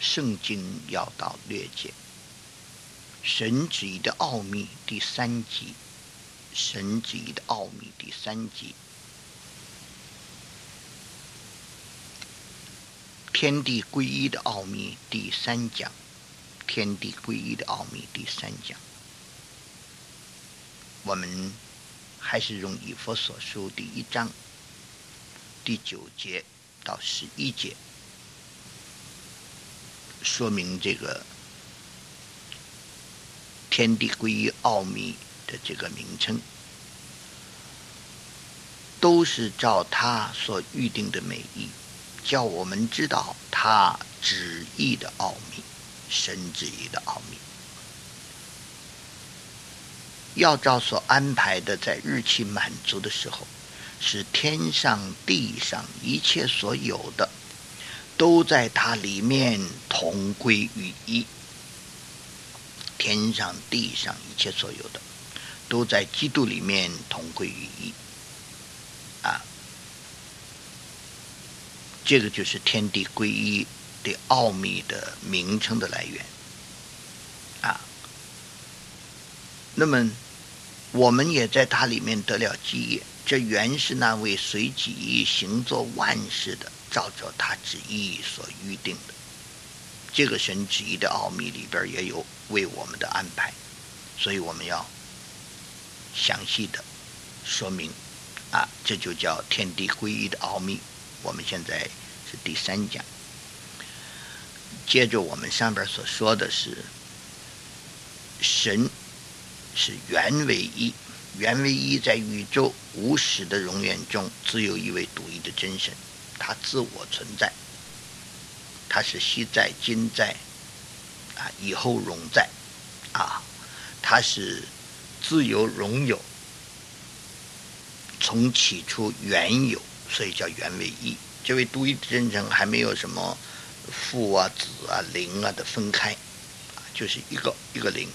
圣经要道略解，神旨意的奥秘第3集，神旨意的奥秘第3集，天地归一的奥秘第3讲，天地归一的奥秘第3讲。我们还是用以弗所书第1章第9节到11节说明这个天地归一奥秘的这个名称，都是照他所预定的美意，叫我们知道他旨意的奥秘，神旨意的奥秘，要照所安排的，在日期满足的时候，使天上地上一切所有的都在它里面同归于一。天上地上一切所有的都在基督里面同归于一这个就是天地归一的奥秘的名称的来源那么我们也在它里面得了基业，这原是那位随己意行作万事的，照着他旨意所预定的。这个神旨意的奥秘里边也有为我们的安排，所以我们要详细的说明这就叫天地归一的奥秘。我们现在是第3讲，接着我们上边所说的是神是原为一，原为一在宇宙无始的永远中只有一位独一的真神，他自我存在，他是昔在今在以后永在他是自由永有，从起初原有，所以叫原为一。这位独一的真神还没有什么父子灵的分开就是一个灵。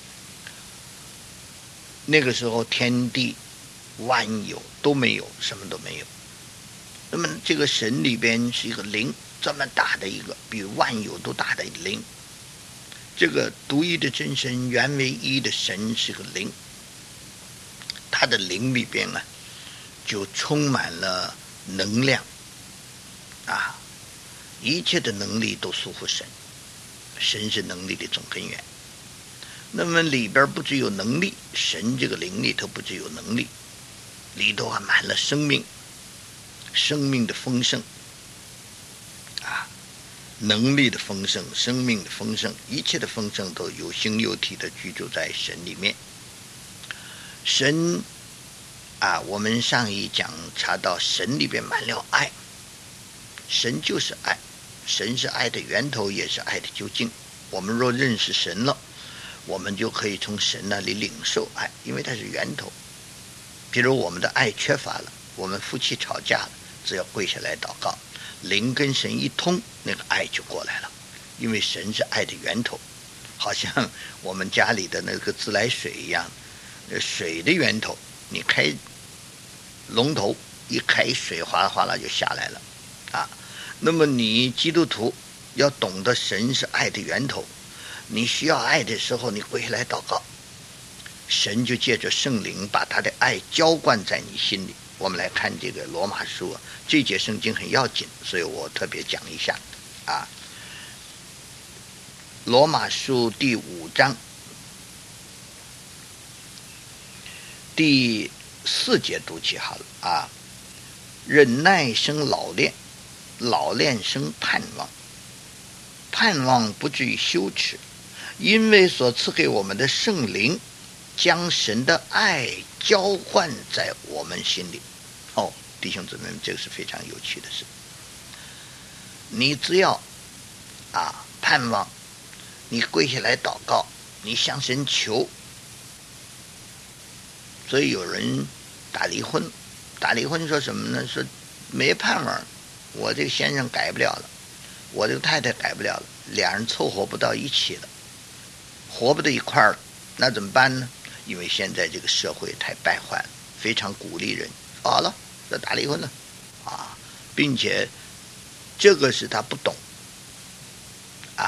那个时候天地万有都没有，什么都没有。那么这个神里边是一个灵，这么大的一个比万有都大的灵。这个独一的真神原为一的神是个灵，他的灵里边就充满了能量一切的能力都属乎神，神是能力的总根源。那么里边不只有能力，神这个灵里头不只有能力，里头还满了生命，生命的丰盛能力的丰盛，生命的丰盛，一切的丰盛都有形有体的居住在神里面。神我们上一讲查到神里边满了爱，神就是爱，神是爱的源头，也是爱的究竟。我们若认识神了，我们就可以从神那里领受爱，因为它是源头。比如我们的爱缺乏了，我们夫妻吵架了，只要跪下来祷告，灵跟神一通，那个爱就过来了，因为神是爱的源头。好像我们家里的那个自来水一样，水的源头，你开龙头一开，水哗啦哗啦就下来了那么你基督徒要懂得神是爱的源头，你需要爱的时候，你跪下来祷告，神就借着圣灵把他的爱浇灌在你心里。我们来看这个罗马书这节圣经很要紧，所以我特别讲一下罗马书第5章第4节读起好了忍耐生老练，老练生盼望，盼望不至于羞耻，因为所赐给我们的圣灵将神的爱交换在我们心里。弟兄姊妹们，这个是非常有趣的事。你只要盼望，你跪下来祷告，你向神求。所以有人打离婚说什么呢？说没盼望，我这个先生改不了了，我这个太太改不了了，俩人凑合不到一起了，活不到一块儿了，那怎么办呢？因为现在这个社会太败坏了，非常鼓励人好了要打离婚了并且这个是他不懂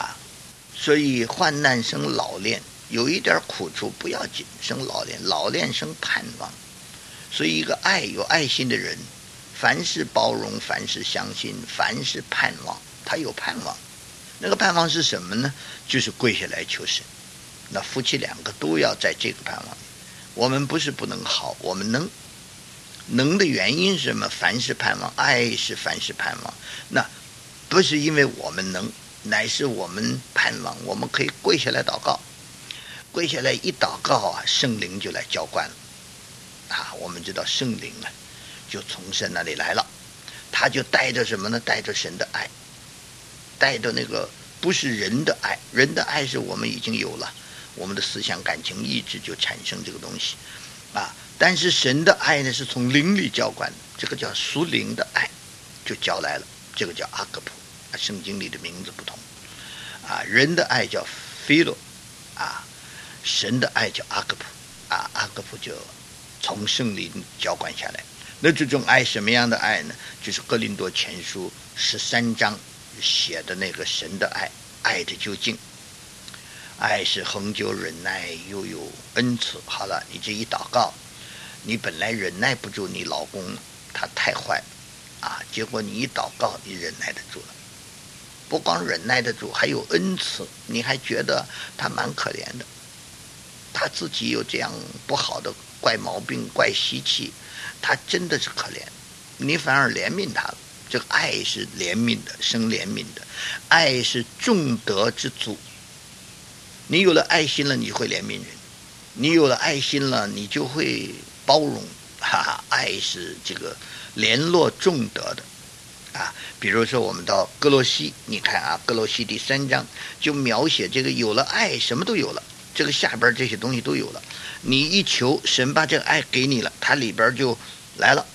所以患难生老练，有一点苦处不要紧，生老练，老练生盼望。所以一个有爱心的人，凡是包容，凡是相信，凡是盼望，他有盼望。那个盼望是什么呢？就是跪下来求神。那夫妻两个都要在这个盼望里。我们不是不能好，我们能的原因是什么？凡是盼望，爱是凡是盼望。那不是因为我们能，乃是我们盼望。我们可以跪下来祷告，跪下来一祷告啊，圣灵就来浇灌了啊。我们知道圣灵啊，就从神那里来了，他就带着什么呢？带着神的爱，带着那个不是人的爱，人的爱是我们已经有了，我们的思想、感情、意志就产生这个东西啊。但是神的爱呢，是从灵里浇灌的，这个叫属灵的爱，就浇来了，这个叫阿格普啊。圣经里的名字不同啊，人的爱叫菲洛啊，神的爱叫阿格普啊，阿格普就从圣灵浇灌下来。那这种爱什么样的爱呢？就是哥林多前书13章写的那个神的爱，爱的究竟。爱是恒久忍耐，又有恩慈。好了，你这一祷告，你本来忍耐不住你老公，他太坏啊，结果你一祷告，你忍耐得住了。不光忍耐得住，还有恩慈，你还觉得他蛮可怜的，他自己有这样不好的怪毛病、怪习气，他真的是可怜，你反而怜悯他了。这个爱是怜悯的，生怜悯的，爱是众德之祖。你有了爱心了，你会怜悯人；你有了爱心了，你就会包容。爱是这个联络众德的啊。比如说，我们到歌罗西，你看啊，歌罗西第3章就描写这个有了爱，什么都有了。这个下边这些东西都有了，你一求，神把这个爱给你了，它里边就来了。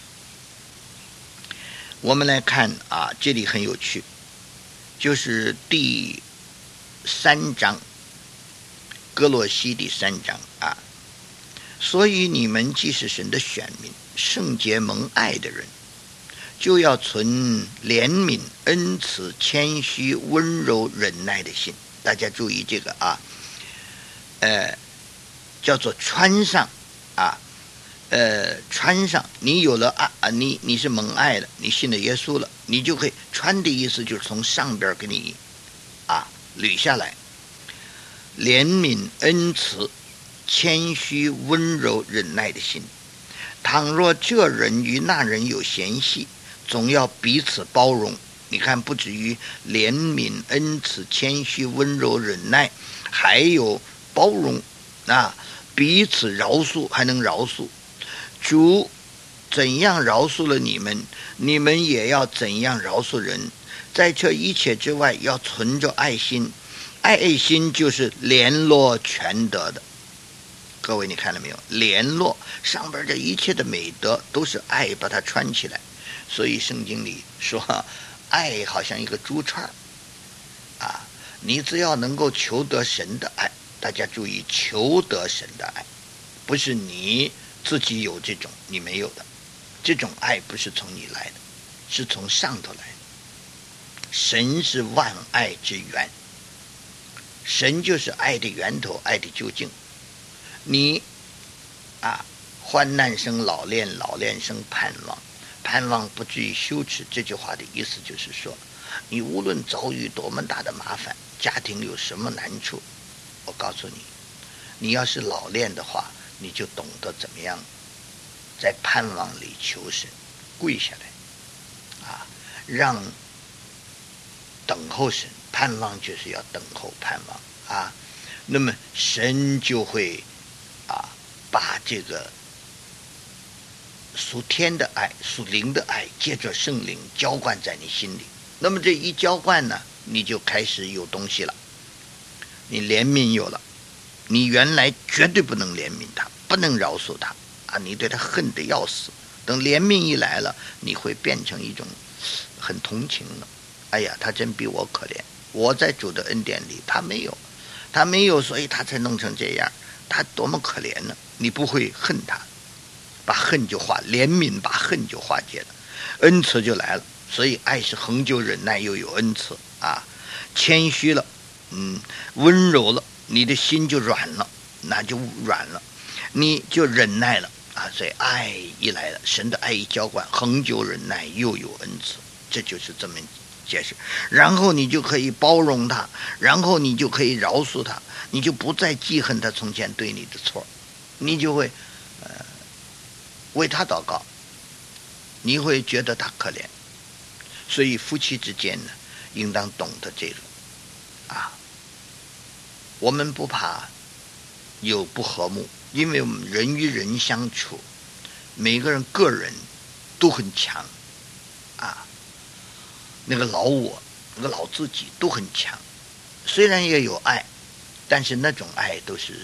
我们来看啊，这里很有趣，就是第3章。歌罗西第3章啊，所以你们既是神的选民，圣洁蒙爱的人，就要存怜悯、恩慈、谦虚、温柔、忍耐的心。大家注意这个啊，叫做穿上啊，穿上。你有了爱，你是蒙爱的，你信了耶稣了，你就可以穿的意思就是从上边给你啊捋下来。怜悯、恩慈、谦虚、温柔、忍耐的心。倘若这人与那人有嫌隙，总要彼此包容。你看，不止于怜悯、恩慈、谦虚、温柔、忍耐，还有包容啊，彼此饶恕，还能饶恕。主怎样饶恕了你们，你们也要怎样饶恕人。在这一切之外，要存着爱心。爱心就是联络全德的。各位你看了没有？联络上边这一切的美德都是爱把它穿起来。所以圣经里说，爱好像一个珠串啊，你只要能够求得神的爱，大家注意，求得神的爱，不是你自己有这种你没有的，这种爱不是从你来的，是从上头来的。神是万爱之源，神就是爱的源头，爱的究竟。你啊，患难生老练，老练生盼望，盼望不至于羞耻。这句话的意思就是说，你无论遭遇多么大的麻烦，家庭有什么难处，我告诉你，你要是老练的话，你就懂得怎么样在盼望里求神，跪下来啊，让等候神。盼望就是要等候盼望啊，那么神就会把这个属天的爱、属灵的爱，借着圣灵浇灌在你心里。那么这一浇灌呢，你就开始有东西了，你怜悯有了，你原来绝对不能怜悯他，不能饶恕他啊，你对他恨得要死。等怜悯一来了，你会变成一种很同情了。哎呀，他真比我可怜。我在主的恩典里，他没有，所以他才弄成这样。他多么可怜呢？你不会恨他，把恨就化，怜悯把恨就化解了，恩慈就来了。所以爱是恒久忍耐，又有恩慈啊。谦虚了， 温柔了，你的心就软了，那就软了，你就忍耐了啊。所以爱一来了，神的爱一浇灌，恒久忍耐，又有恩慈，这就是这么解释。然后你就可以包容他，然后你就可以饶恕他，你就不再记恨他从前对你的错，你就会为他祷告，你会觉得他可怜。所以夫妻之间呢，应当懂得这个啊。我们不怕有不和睦，因为我们人与人相处，每个人个人都很强啊，那个老我，那个老自己都很强。虽然也有爱，但是那种爱都是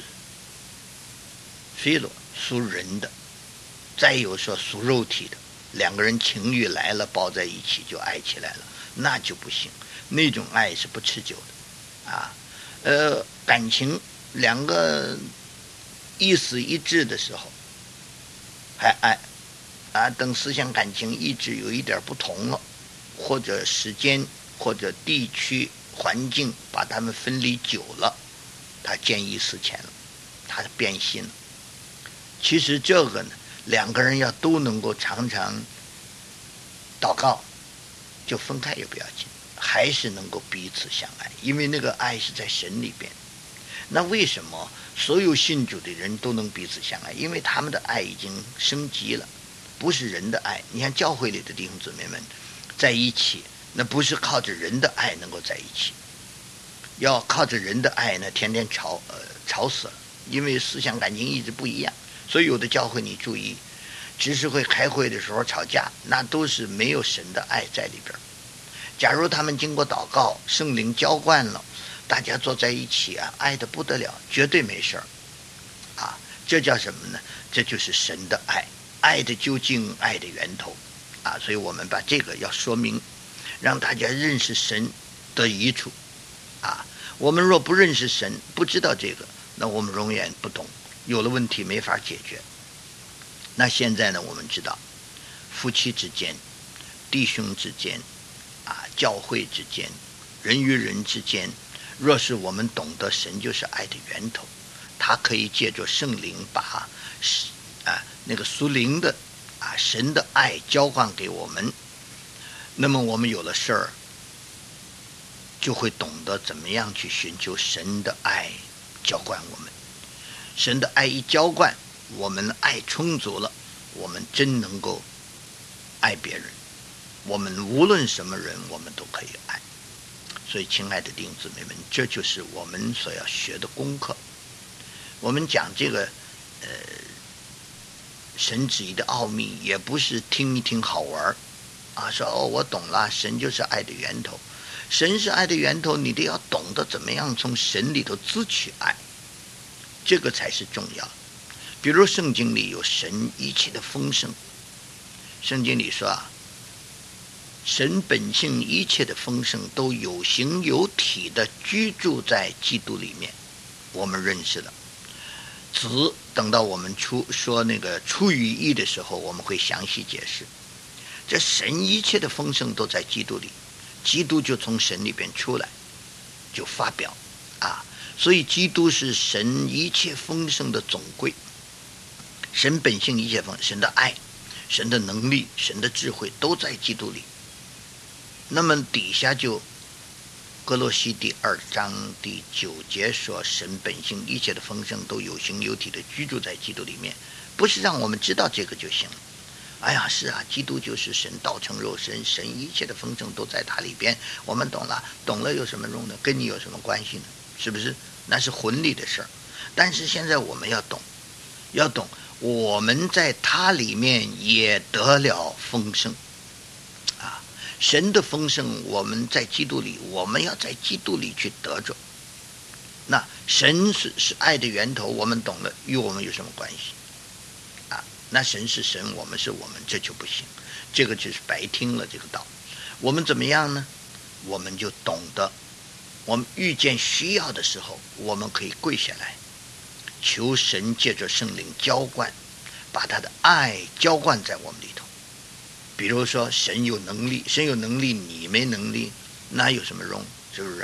菲罗属人的，再有说属肉体的，两个人情欲来了，抱在一起就爱起来了，那就不行，那种爱是不持久的啊。感情两个意思一致的时候还爱啊，等思想感情意志有一点不同了，或者时间或者地区环境把他们分离久了，他见异思迁了，他变心了。其实这个呢，两个人要都能够常常祷告，就分开也不要紧，还是能够彼此相爱，因为那个爱是在神里边。那为什么所有信主的人都能彼此相爱？因为他们的爱已经升级了，不是人的爱。你看教会里的弟兄姊妹们在一起，那不是靠着人的爱能够在一起，要靠着人的爱呢，天天吵死了，因为思想感情一直不一样。所以有的教会你注意，执事会开会的时候吵架，那都是没有神的爱在里边。假如他们经过祷告，圣灵浇灌了，大家坐在一起啊，爱得不得了，绝对没事啊。这叫什么呢？这就是神的爱，爱的究竟，爱的源头啊。所以我们把这个要说明，让大家认识神的益处啊。我们若不认识神，不知道这个，那我们永远不懂，有了问题没法解决。那现在呢，我们知道夫妻之间、弟兄之间啊，教会之间、人与人之间，若是我们懂得神就是爱的源头，他可以借着圣灵把那个属灵的神的爱浇灌给我们，那么我们有了事儿，就会懂得怎么样去寻求神的爱浇灌我们。神的爱一浇灌，我们爱充足了，我们真能够爱别人。我们无论什么人，我们都可以爱。所以亲爱的弟兄姊妹们，这就是我们所要学的功课。我们讲这个神旨意的奥秘，也不是听一听好玩啊，说我懂了，神就是爱的源头。神是爱的源头，你得要懂得怎么样从神里头支取爱，这个才是重要。比如圣经里有神一切的丰盛，圣经里说神本性一切的丰盛都有形有体的居住在基督里面，我们认识了。子等到我们说那个出于义的时候，我们会详细解释。这神一切的丰盛都在基督里，基督就从神里边出来，就发表所以基督是神一切丰盛的总归。神本性一切丰盛，神的爱、神的能力、神的智慧都在基督里。那么底下就哥罗西第2章第9节说，神本性一切的丰盛都有形有体的居住在基督里面，不是让我们知道这个就行了。哎呀，是啊，基督就是神道成肉身，神一切的丰盛都在他里边，我们懂了，懂了有什么用呢？跟你有什么关系呢？是不是？那是魂里的事儿。但是现在我们要懂，我们在他里面也得了丰盛神的丰盛，我们在基督里，我们要在基督里去得着。那神是爱的源头，我们懂了，与我们有什么关系那神是神，我们是我们，这就不行，这个就是白听了这个道。我们怎么样呢？我们就懂得，我们遇见需要的时候，我们可以跪下来求神借着圣灵浇灌，把他的爱浇灌在我们里头。比如说神有能力，你没能力，那有什么用？是不是？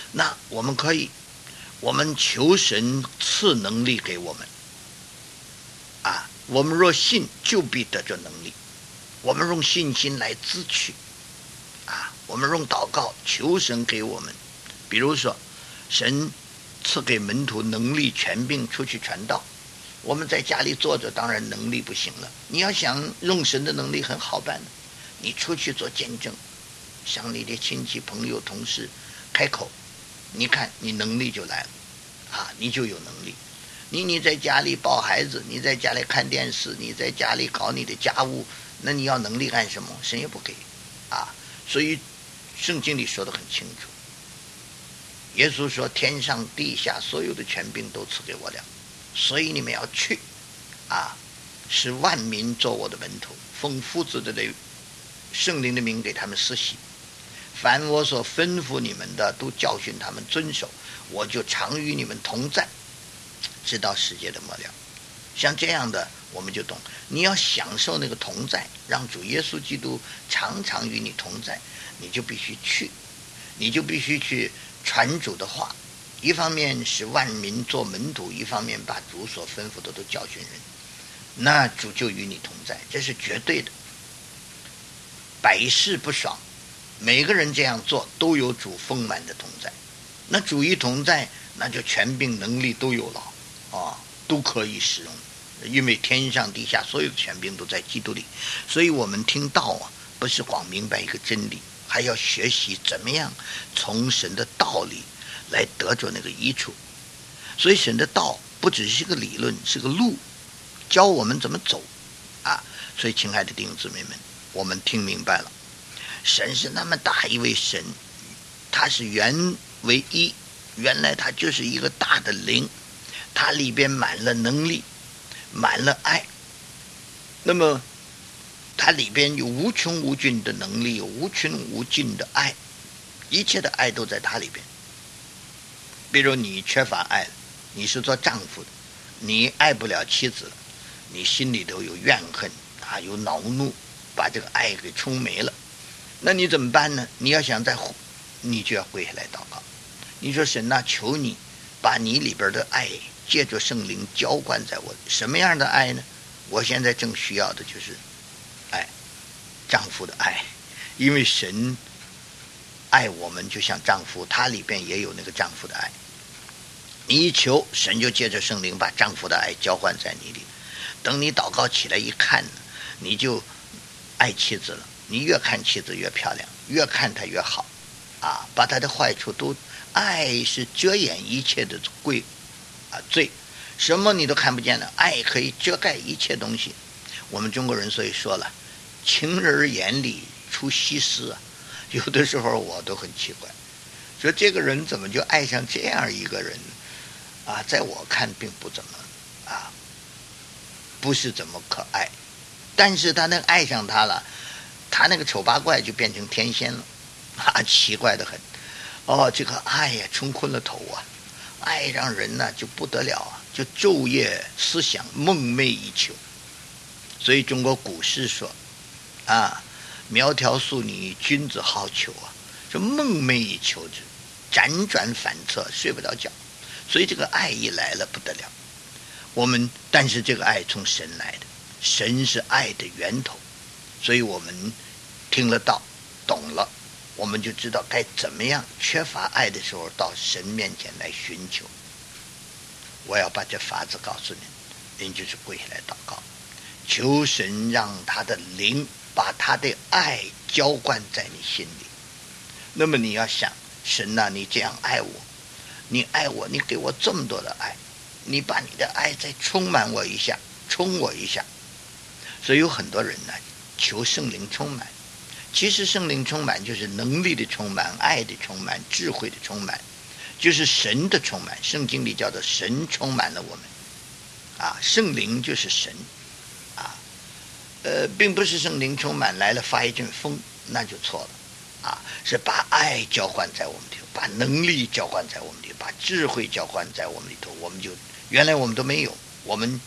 那我们可以，我们求神赐能力给我们啊。我们若信，就必得着能力。我们用信心来支取啊，我们用祷告求神给我们。比如说，神赐给门徒能力权柄出去传道，我们在家里坐着，当然能力不行了。你要想用神的能力很好办的，你出去做见证，向你的亲戚朋友同事开口，你看你能力就来了啊，你就有能力。你在家里抱孩子，你在家里看电视，你在家里搞你的家务，那你要能力干什么？神也不给啊。所以圣经里说得很清楚，耶稣说天上地下所有的权柄都赐给我了，所以你们要去啊，使万民做我的门徒，奉父子的圣灵的名给他们施洗，凡我所吩咐你们的都教训他们遵守，我就常与你们同在，直到世界的末了。像这样的我们就懂，你要享受那个同在，让主耶稣基督常常与你同在，你就必须去，你就必须去传主的话，一方面使万民做门徒，一方面把主所吩咐的都教训人，那主就与你同在，这是绝对的，百试不爽。每个人这样做都有主丰满的同在，那主一同在，那就权柄能力都有了啊，都可以使用，因为天上地下所有的权柄都在基督里。所以我们听道啊，不是光明白一个真理，还要学习怎么样从神的道理来得着那个益处。所以神的道不只是个理论，是个路，教我们怎么走啊。所以亲爱的弟兄姊妹们，我们听明白了，神是那么大一位神，他是原为一，原来他就是一个大的灵，他里边满了能力，满了爱，那么它里边有无穷无尽的能力，有无穷无尽的爱，一切的爱都在它里边。比如你缺乏爱，你是做丈夫的，你爱不了妻子，你心里头有怨恨啊，有恼怒，把这个爱给冲没了，那你怎么办呢？你要想你就要跪下来祷告，你说神啊，求你把你里边的爱借着圣灵浇灌在我。什么样的爱呢？我现在正需要的就是爱，丈夫的爱，因为神爱我们就像丈夫，他里边也有那个丈夫的爱。你一求，神就借着圣灵把丈夫的爱浇灌在你里。等你祷告起来一看，你就爱妻子了。你越看妻子越漂亮，越看她越好啊，把她的坏处都，爱是遮掩一切的罪，什么你都看不见了，爱可以遮盖一切东西。我们中国人所以说了，情人眼里出西施啊。有的时候我都很奇怪，说这个人怎么就爱上这样一个人啊？在我看并不怎么啊，不是怎么可爱，但是他那爱上他了，他那个丑八怪就变成天仙了啊，奇怪的很。哦，这个爱呀，冲昏了头啊，爱让人呢就不得了啊，就昼夜思想，梦寐以求。所以中国古诗说啊，苗条淑女，君子好逑啊，就梦寐以求之，辗转反侧，睡不着觉。所以这个爱一来了不得了。但是这个爱从神来的，神是爱的源头，所以我们听了道，懂了，我们就知道该怎么样缺乏爱的时候到神面前来寻求。我要把这法子告诉您，您就是跪下来祷告，求神让他的灵把他的爱浇灌在你心里。那么你要想，神啊，你这样爱我，你爱我，你给我这么多的爱，你把你的爱再充满我一下，充我一下。所以有很多人呢，求圣灵充满，其实圣灵充满就是能力的充满，爱的充满，智慧的充满，就是神的充满。圣经里叫做神充满了我们啊，圣灵就是神啊，并不是圣灵充满来了发一阵风，那就错了啊，是把爱浇灌在我们里头，把能力浇灌在我们里头，把智慧浇灌在我们里头，我们就原来我们都没有，我们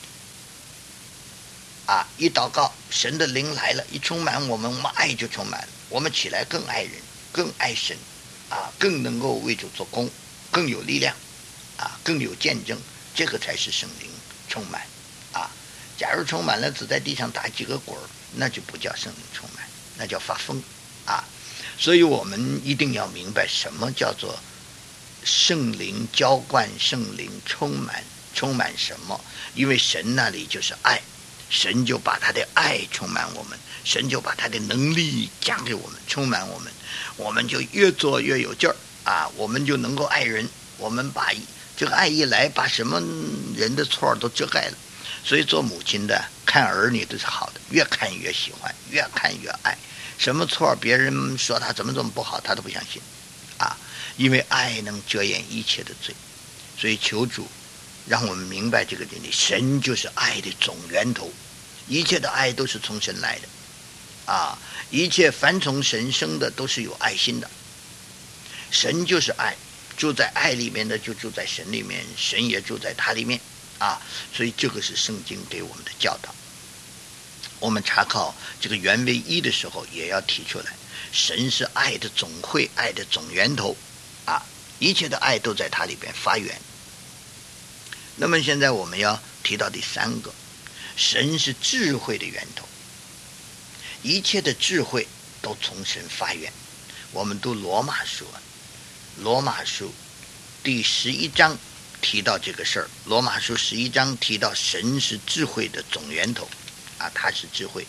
啊一祷告，神的灵来了，一充满我们，我们爱就充满了，我们起来更爱人，更爱神更能够为主做工，更有力量更有见证，这个才是圣灵充满假如充满了只在地上打几个滚，那就不叫圣灵充满，那叫发疯所以我们一定要明白什么叫做圣灵浇灌，圣灵充满什么？因为神那里就是爱，神就把他的爱充满我们，神就把他的能力加给我们，充满我们，我们就越做越有劲儿我们就能够爱人，我们把这个爱一来，把什么人的错都遮盖了。所以做母亲的看儿女都是好的，越看越喜欢，越看越爱。什么错别人说他怎么不好，他都不相信因为爱能遮掩一切的罪。所以求主让我们明白这个真理，神就是爱的总源头，一切的爱都是从神来的一切凡从神生的都是有爱心的。神就是爱，住在爱里面的就住在神里面，神也住在他里面所以这个是圣经给我们的教导。我们查考这个原为一的时候也要提出来，神是爱的总会，爱的总源头一切的爱都在它里边发源。那么现在我们要提到第三个，神是智慧的源头，一切的智慧都从神发源。我们读罗马书第11章提到这个事儿。罗马书11章提到神是智慧的总源头他是智慧。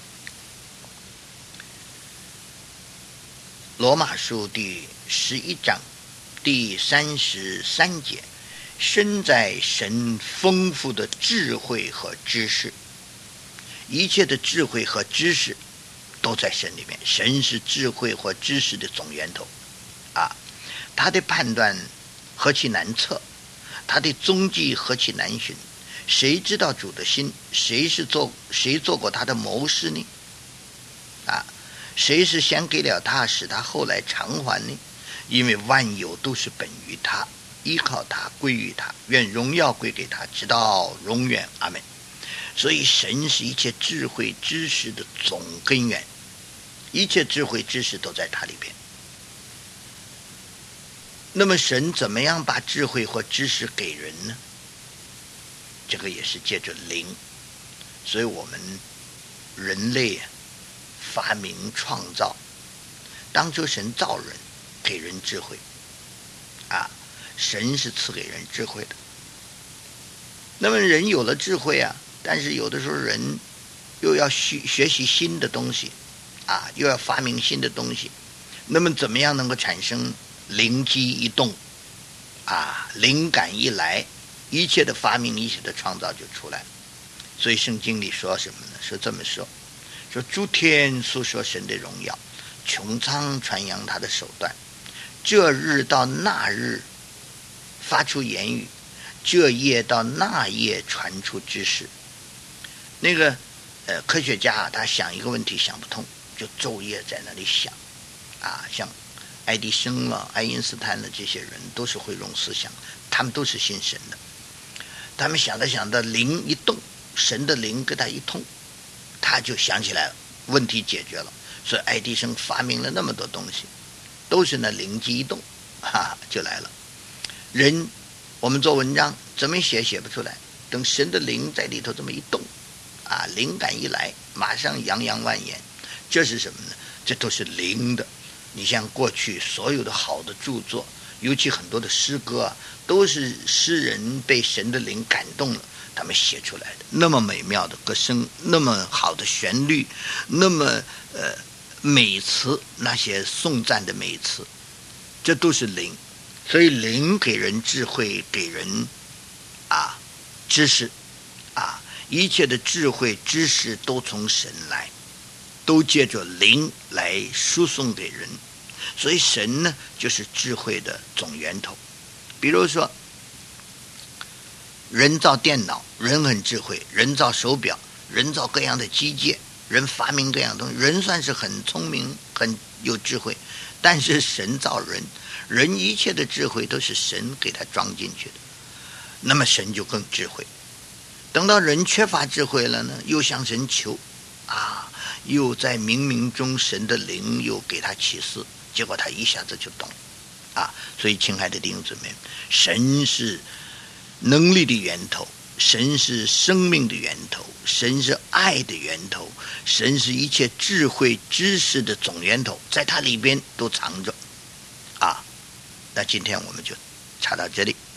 罗马书第11章第33节，身在神丰富的智慧和知识，一切的智慧和知识都在神里面。神是智慧和知识的总源头他的判断何其难测，他的踪迹何其难寻。谁知道主的心？谁做过他的谋士呢谁是先给了他，使他后来偿还呢？因为万有都是本于他，依靠他，归于他，愿荣耀归给他，直到永远。阿们。所以神是一切智慧知识的总根源，一切智慧知识都在他里边。那么神怎么样把智慧或知识给人呢？这个也是借着灵。所以我们人类发明创造，当初神造人，给人智慧神是赐给人智慧的。那么人有了智慧但是有的时候人又要学习新的东西又要发明新的东西。那么怎么样能够产生灵机一动灵感一来，一切的发明，一切的创造就出来。所以圣经里说什么呢？说这么说诸天诉说神的荣耀，穹苍传扬他的手段。这日到那日发出言语，这夜到那夜传出知识。那个科学家他想一个问题想不通，就昼夜在那里想像爱迪生了、爱因斯坦了，这些人都是会用思想，他们都是信神的。他们想着灵一动，神的灵跟他一通，他就想起来了，问题解决了。所以爱迪生发明了那么多东西，都是那灵机一动就来了。人我们做文章怎么写不出来，等神的灵在里头这么一动灵感一来，马上洋洋万言。这是什么呢？这都是灵的。你像过去所有的好的著作，尤其很多的诗歌都是诗人被神的灵感动了，他们写出来的。那么美妙的歌声，那么好的旋律，那么美词，那些颂赞的美词，这都是灵。所以灵给人智慧，给人知识一切的智慧知识都从神来，都借着灵来输送给人。所以神呢就是智慧的总源头。比如说人造电脑，人很智慧；人造手表，人造各样的机械，人发明各样东西，人算是很聪明很有智慧。但是神造人，人一切的智慧都是神给他装进去的，那么神就更智慧。等到人缺乏智慧了呢，又向神求又在冥冥中神的灵又给他启示，结果他一下子就懂啊。所以，亲爱的弟兄姊妹，神是能力的源头，神是生命的源头，神是爱的源头，神是一切智慧知识的总源头，在它里边都藏着啊。那今天我们就查到这里。